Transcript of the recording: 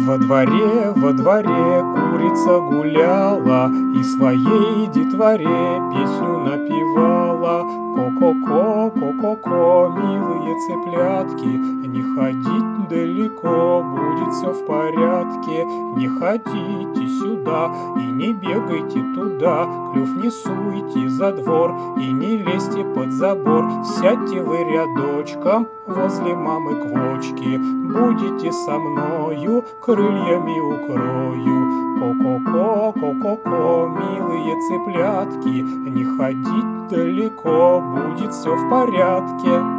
Во дворе курица гуляла и своей детворе песню напевала. Ко-ко-ко, ко-ко-ко, милые цыплятки, не ходить далеко, будет все в порядке. Не ходите сюда и не бегайте туда, клюв не суйте за двор и не лезьте под забор. Сядьте вы рядочком возле мамы квочки, будете со мною, крыльями укрою. Ко-ко-ко, ко-ко-ко, милые цыплятки, не ходить далеко, будет все в порядке.